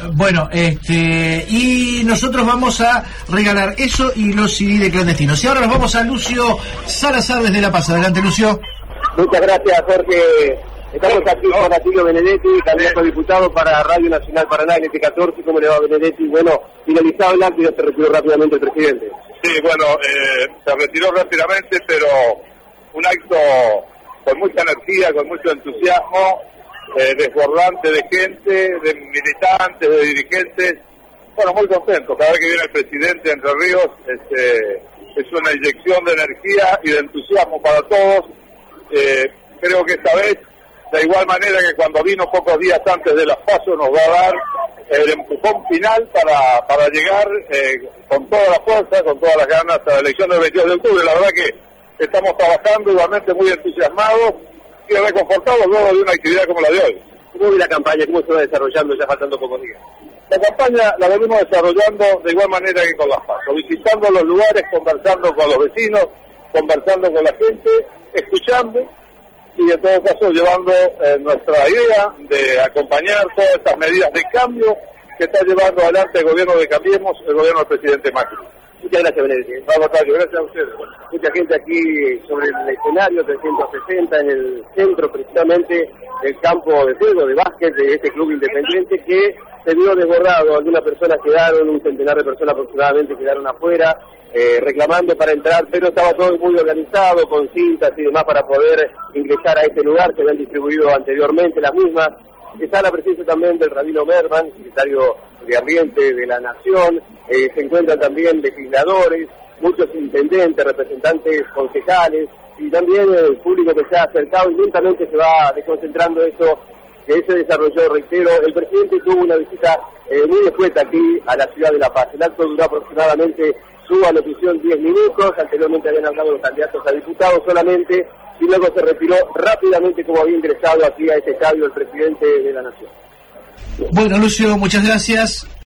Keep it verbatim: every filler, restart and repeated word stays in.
Bueno, este y nosotros vamos a regalar eso y los C D de Clandestinos. Y ahora nos vamos a Lucio Salazar desde La Paz. Adelante, Lucio. Muchas gracias, Jorge. Estamos aquí con Atilio Benedetti, candidato a diputado para Radio Nacional Paraná en este catorce. ¿Cómo le va, Benedetti? Bueno, finalizado el acto y ya se retiró rápidamente el presidente. Sí, bueno, eh, se retiró rápidamente, pero un acto con mucha energía, con mucho entusiasmo, eh, desbordante de gente, de militantes, de dirigentes. Bueno, muy contento. Cada vez que viene el presidente de Entre Ríos, este, es una inyección de energía y de entusiasmo para todos. Eh, creo que esta vez, de igual manera que cuando vino pocos días antes de las PASO, nos va a dar el empujón final para, para llegar eh, con toda la fuerza, con todas las ganas a la elección del veintidós de octubre. La verdad que estamos trabajando igualmente muy entusiasmados y reconfortados luego de una actividad como la de hoy. ¿Cómo ve la campaña? ¿Cómo se va desarrollando ya faltando pocos días? La campaña la venimos desarrollando de igual manera que con las PASO, visitando los lugares, conversando con los vecinos, conversando con la gente, escuchando y en todo caso llevando eh, nuestra idea de acompañar todas estas medidas de cambio que está llevando adelante el gobierno de Cambiemos, el gobierno del presidente Macri. Muchas gracias, Benedetti. Vamos, Tario, gracias a ustedes. Mucha gente aquí sobre el escenario trescientos sesenta en el centro precisamente del campo de juego de básquet de este club independiente que se vio desbordado. Algunas personas quedaron, un centenar de personas aproximadamente quedaron afuera eh, reclamando para entrar, pero estaba todo muy organizado con cintas y demás para poder ingresar a este lugar. Se habían distribuido anteriormente las mismas. Está la presencia también del Rabino Merman, secretario de Ambiente de la Nación. Eh, se encuentran también legisladores, muchos intendentes, representantes concejales y también el público que se ha acercado y lentamente se va desconcentrando eso que se desarrolló. Reitero, el presidente tuvo una visita eh, muy escueta aquí a la ciudad de La Paz. El acto duró aproximadamente su alocución diez minutos, anteriormente habían hablado los candidatos a diputados solamente y luego se retiró rápidamente como había ingresado aquí a este estadio el presidente de la Nación. Bueno, Lucio, muchas gracias.